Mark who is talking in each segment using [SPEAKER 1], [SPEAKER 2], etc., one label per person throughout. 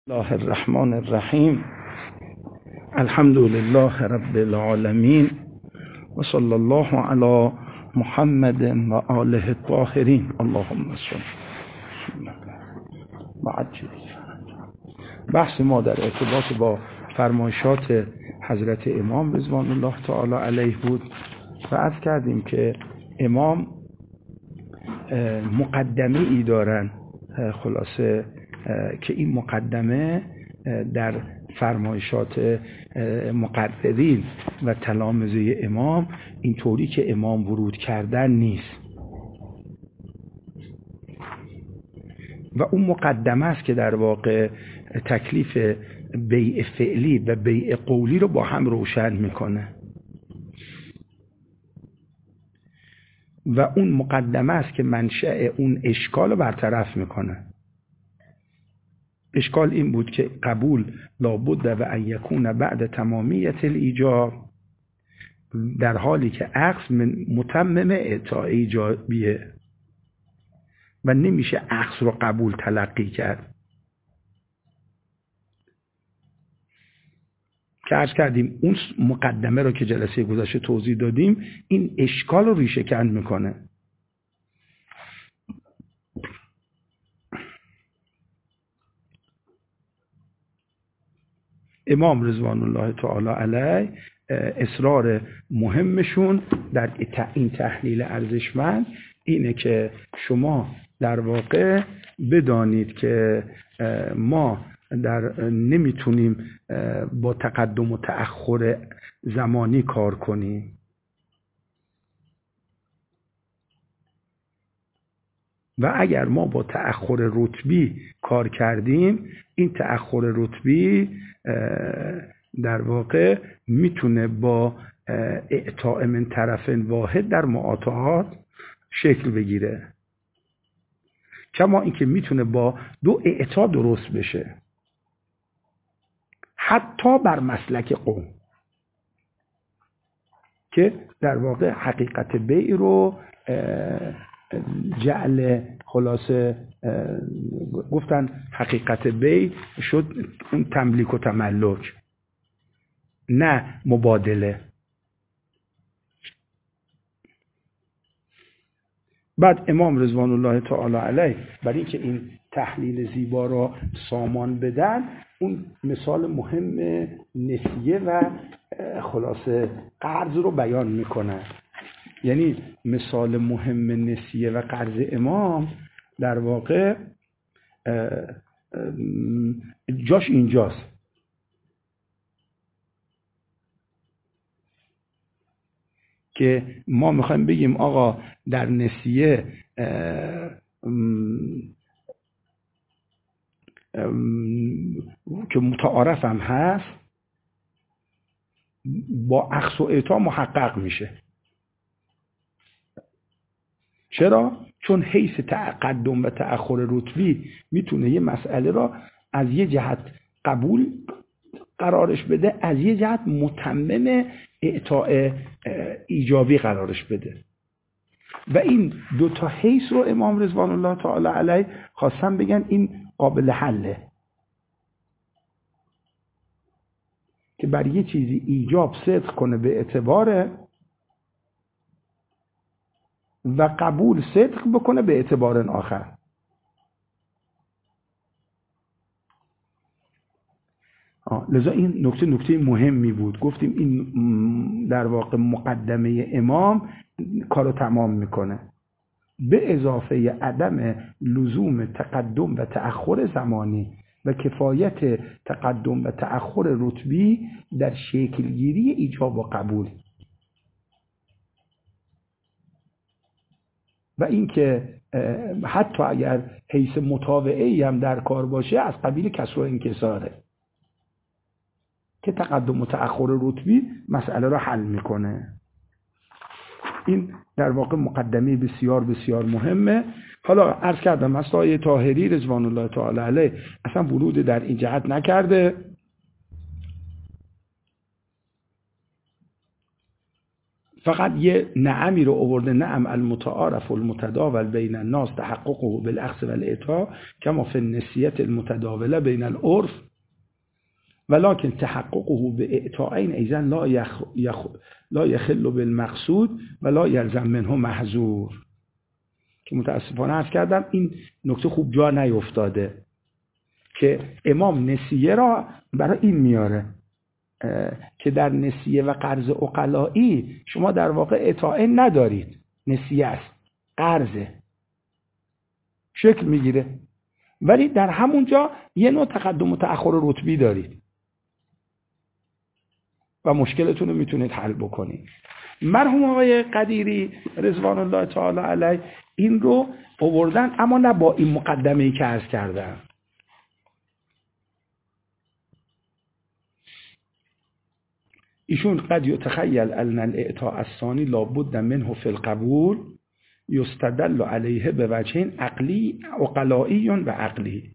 [SPEAKER 1] الله الرحمن الرحیم. الحمد لله رب العالمین و صلی الله علی محمد و آله الطاهرین. اللهم صل بحث ما در ارتباط با فرمایشات حضرت امام رضوان الله تعالی علیه بود و عرض کردیم که امام مقدمه ای دارن، خلاصه که این مقدمه در فرمایشات مقررین و تلامذه امام اینطوری که امام ورود کردن نیست و اون مقدمه است که در واقع تکلیف بیع فعلی و بیع قولی رو با هم روشن میکنه و اون مقدمه است که منشأ اون اشکال رو برطرف میکنه. اشکال این بود که قبول لابد و ان یکون بعد تمامیت الایجاب، در حالی که عکس متمم اعطاء ایجابیه و نمیشه عکس رو قبول تلقی کرد. که عرض کردیم اون مقدمه رو که جلسه گذشته توضیح دادیم این اشکال رو ریشه کند میکنه. امام رضوان الله تعالی علیه اصرار مهمشون در این تحلیل ارزشمند اینه که شما در واقع بدانید که ما نمیتونیم با تقدم و تأخر زمانی کار کنیم و اگر ما با تأخر رتبی کار کردیم این تأخر رتبی در واقع میتونه با اعطاء من طرف واحد در معاطات شکل بگیره، کما اینکه میتونه با دو اعطا درست بشه، حتی بر مسلک قوم که در واقع حقیقت بیع رو جعل، خلاصه گفتن حقیقت بیع شد اون تملیک و تملک نه مبادله. بعد امام رضوان الله تعالی علیه برای اینکه این تحلیل زیبا را سامان بدن اون مثال مهم نسیه و خلاصه قرض رو بیان میکنن. یعنی مثال مهم نسیه و قرض امام در واقع جاش اینجاست که ما میخوایم بگیم آقا در نسیه که متعارف هم هست با اخذ و اعطا محقق میشه. چرا؟ چون حیث تقدم و تأخر رتبی میتونه یه مسئله را از یه جهت قبول قرارش بده، از یه جهت متمم اعطاء ایجابی قرارش بده و این دوتا حیث رو امام رضوان الله تعالی علیه خواستن بگن این قابل حله که بر یه چیزی ایجاب صدق کنه به اعتباره و قبول صدق بکنه به اعتبار آخر. لذا این نکته مهمی بود. گفتیم این در واقع مقدمه امام کارو تمام میکنه به اضافه عدم لزوم تقدم و تأخر زمانی و کفایت تقدم و تأخر رتبی در شکلگیری ایجاب و قبول و اینکه حتی اگر حیث متابعی هم در کار باشه از قبیل کسر و انکساره که تقدم و تأخر رتبی مسئله را حل میکنه. این در واقع مقدمه بسیار بسیار مهمه. حالا عرض کردم مسائل طاهری رضوان الله تعالی علیه اصلا ورود در این جهت نکرده فقط یه نعمی رو آورده، نعم المتعارف المتداول بین الناس تحققه بالاخذ والاعطاء کما فی النسیة المتداوله بین العرف ولكن تحققه باعطائین ایضا لا یخل بالمقصود ولا یلزم منه محظور. که متاسفانه عرض کردم این نکته خوب جا نیفتاده که امام نسیه را برای این میاره که در نسیه و قرض عقلائی شما در واقع اعطاء ندارید، نسیه است، قرضه، شکل میگیره، ولی در همونجا یه نوع تقدم و تأخر رتبی دارید و مشکلتون رو میتونید حل بکنید. مرحوم آقای قدیری رضوان الله تعالی علیه این رو آوردن، اما نه با این مقدمه‌ای که عرض کردم. ایشون قد یتخیل ان الاعطاء الثانی لابد منه فی القبول یستدل علیه بوجهین عقلی عقلائی و عقلی.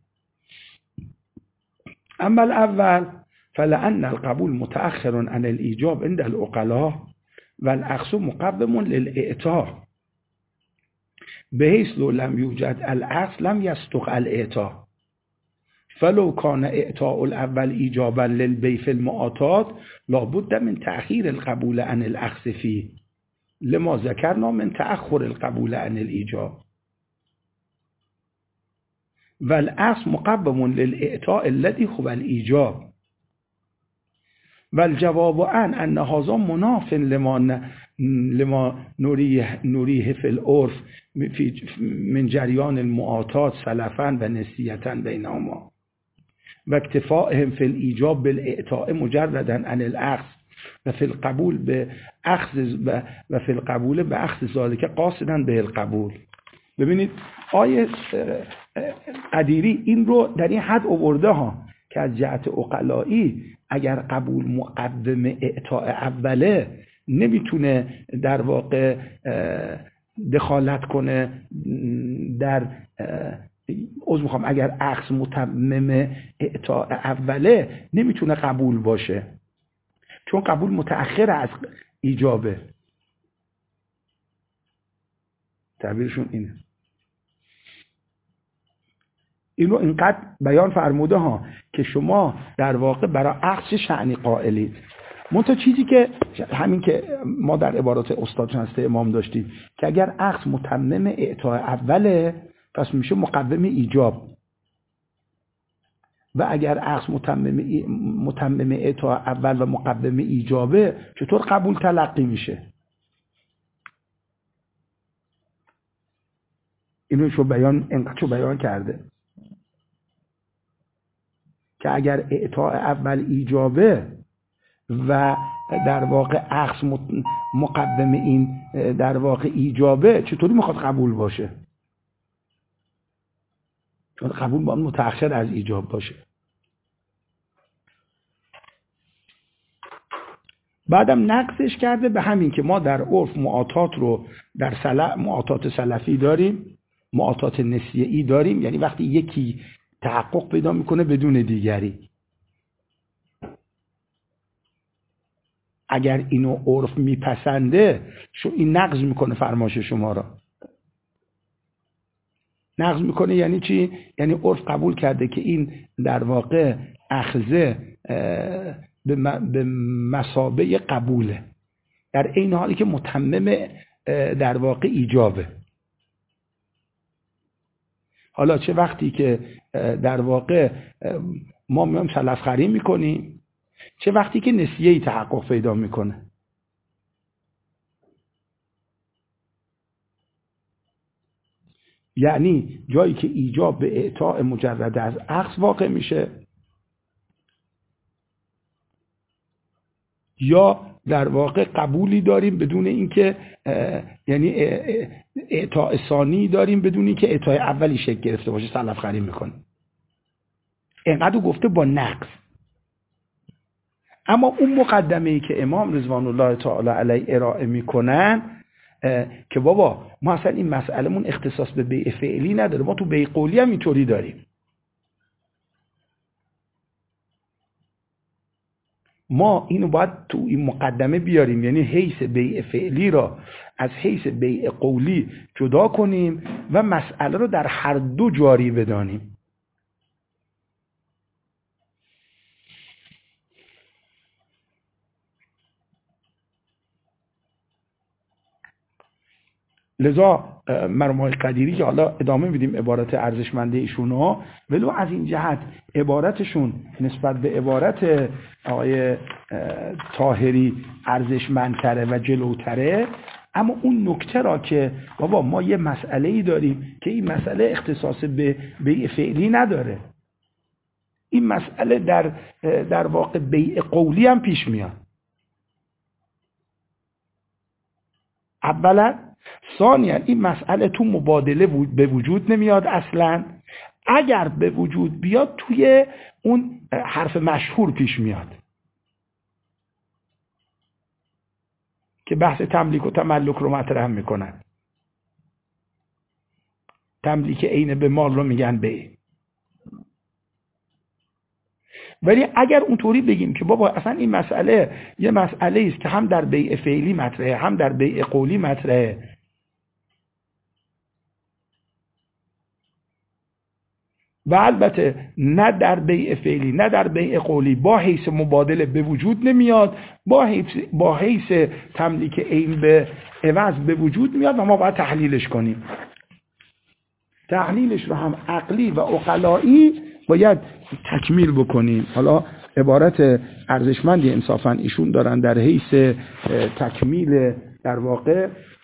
[SPEAKER 1] اما الاول فلأن القبول متأخر عن الإيجاب عند العقلاء والأخذ مقدم للإعطاء بحيث لو لم يوجد الأخذ لم يصدق الإعطاء فلو كان إعطاء الأول إيجابا للبيع في المعاطات لابد من تأخير القبول عن الأخذ فيه لما ذكرنا من تأخر القبول عن الإيجاب والأخذ مقدم للإعطاء الذي هو الإيجاب والجواب عن أن هذا مناف لما نريه في العرف من جريان المعاطات سلفا و نسية بينهما واكتفائهم في الإيجاب بالإعطاء مجردا عن الأخذ وفي القبول بأخذ ذلك قاصدا به القبول. ببینید آیه قدیری این رو در این حد آورده ها که از جهت عقلائی اگر قبول مقدم اعطاء اوله نمیتونه در واقع دخالت کنه در اگر عکس متمم اعطاء اوله نمیتونه قبول باشه، چون قبول متأخر از ایجابه. تعبیرشون اینه. اینو اینقدر بیان فرموده ها که شما در واقع برای عکس شأنی قائلید. منتها چیزی که همین که ما در عبارات استاد شناسته امام داشتیم که اگر عکس متمم اعطاء اوله پس میشه مقدم ایجاب، و اگر عکس متمم اعطاء اول و مقدم ایجابه چطور قبول تلقی میشه؟ اینو شو بیان کرده که اگر اعطاء اول ایجابه و در واقع عکس مقدم این در واقع ایجابه چطوری میخواد قبول باشه؟ چون قبول باید متأخر از ایجاب باشه. بعدم نقصش کرده به همین که ما در عرف معاطات رو در معاطات سلفی داریم، معاطات نسیه‌ای داریم، یعنی وقتی یکی تحقق پیدا میکنه بدون دیگری، اگر اینو عرف میپسنده این نقض میکنه فرمایش شما را. نقض میکنه یعنی چی؟ یعنی عرف قبول کرده که این در واقع اخذه به مثابه قبوله، در این حالی که متمم در واقع ایجابه. حالا چه وقتی که در واقع ما میام سلف خری میکنیم، چه وقتی که نسیه‌ای تحقق پیدا میکنه. یعنی جایی که ایجاب به اعطاء مجرد از اخذ واقع میشه، یا در واقع قبولی داریم بدون اینکه یعنی اعطاء ثانی داریم بدون اینکه اعطاء اولی شکل گرفته باشه سلف خری میکنه. اینقدر گفته با نقص. اما اون مقدمه‌ای که امام رضوان الله تعالی علیه ارائه میکنن که بابا ما اصلا این مسئلهمون اختصاص به بیع فعلی نداره، ما تو بیع قولی هم اینطوری داریم. ما اینو باید تو این مقدمه بیاریم، یعنی حیث بیع فعلی را از حیث بیع قولی جدا کنیم و مسئله رو در هر دو جاری بدانیم. لذا مرحوم آقای قدیری که حالا ادامه میدیم عبارت ارزشمنده ایشون ها، ولو از این جهت عبارتشون نسبت به عبارت آقای طاهری ارزشمندتره و جلوتره، اما اون نکته را که بابا ما یه مسئله‌ای داریم که این مسئله اختصاص به بیع فعلی نداره، این مسئله در واقع بیع قولی هم پیش میاد. اولا، ثانیا این مسئله تو مبادله به وجود نمیاد اصلا، اگر به وجود بیاد توی اون حرف مشهور پیش میاد که بحث تملیک و تملک رو مطرح میکنن. تملیک عین به مال رو میگن بیع. ولی اگر اونطوری بگیم که بابا اصلا این مسئله یه مسئله است که هم در بیع فعلی مطرحه هم در بیع قولی مطرحه، و البته نه در بیع فعلی نه در بیع قولی با حیث مبادله به وجود نمیاد، با حیث تملیک عین به عوض به وجود میاد و ما باید تحلیلش کنیم. تحلیلش رو هم عقلی و عقلایی باید تکمیل بکنیم. حالا عبارت ارزشمندی انصافا ایشون دارن در حیث تکمیل در واقع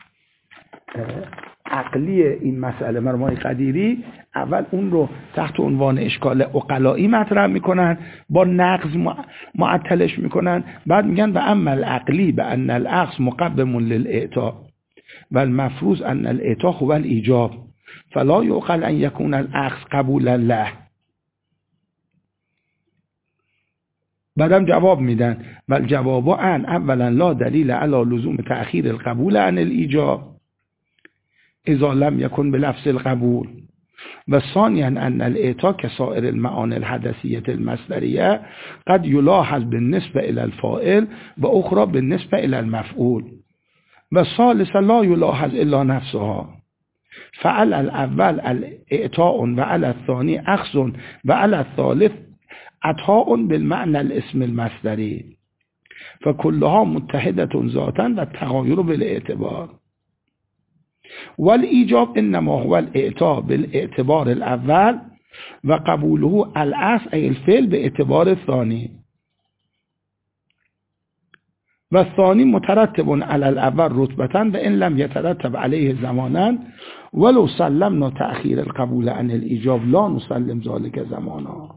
[SPEAKER 1] عقلی این مسئله. مرحوم آقای قدیری اول اون رو تحت عنوان اشکال عقلایی مطرح میکنن، با نقض معطلش میکنن، بعد میگن و اما العقلی به ان الاخذ مقدم للاعطاء و المفروض ان الاعطاء هو الایجاب فلا یعقل ان یکون الاخذ قبولا له. بعدم جواب میدن و الجواب ان اولا لا دلیل علی لزوم تأخیر القبول عن الایجاب اذا لم يكن بلفظ القبول و ثانیا ان الاعطاء كسائر المعاني الحدثية المصدرية قد يلاحظ بالنسبة الى الفاعل و اخرى بالنسبة الى المفعول و ثالثا لا يلاحظ الا نفسها فعلى الاول الاعطاء و على الثاني اخذ و على الثالث عطاء بالمعنى الاسم المصدري فكلها متحدة ذاتا و التغاير بالاعتبار والإيجاب إنما هو الإعطاء بالاعتبار الأول وقبوله الأصل أي الفعل باعتبار الثاني والثاني مترتب على الأول رتبة وإن لم يترتب عليه زمانا ولو سلمنا تأخير القبول عن الإيجاب لا نسلم ذلك زمانا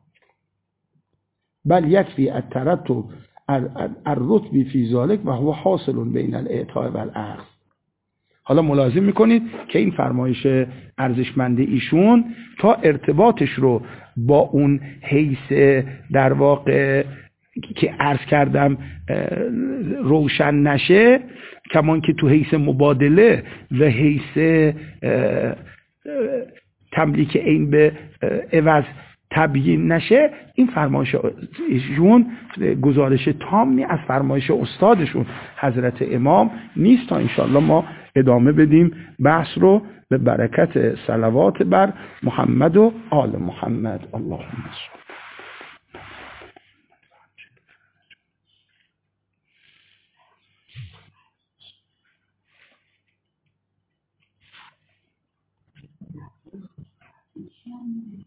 [SPEAKER 1] بل يكفي الترتب الرتب في ذلك وهو حاصل بين الإعطاء والأخذ. حالا ملاحظه میکنید که این فرمایش ارزشمند ایشون تا ارتباطش رو با اون حیث در واقع که عرض کردم روشن نشه، کمان که تو حیث مبادله و حیث تملیک عین به عوض تبیین نشه، این فرمایش ایشون گزارش تامی از فرمایش استادشون حضرت امام نیست. تا انشاءالله ما ادامه بدیم بحث رو به برکت صلوات بر محمد و آل محمد. اللهم صل.